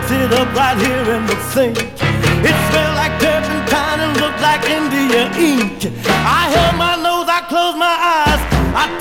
it up right here in the sink. It smelled like turpentine and looked like India ink. I held my nose, I closed my eyes, I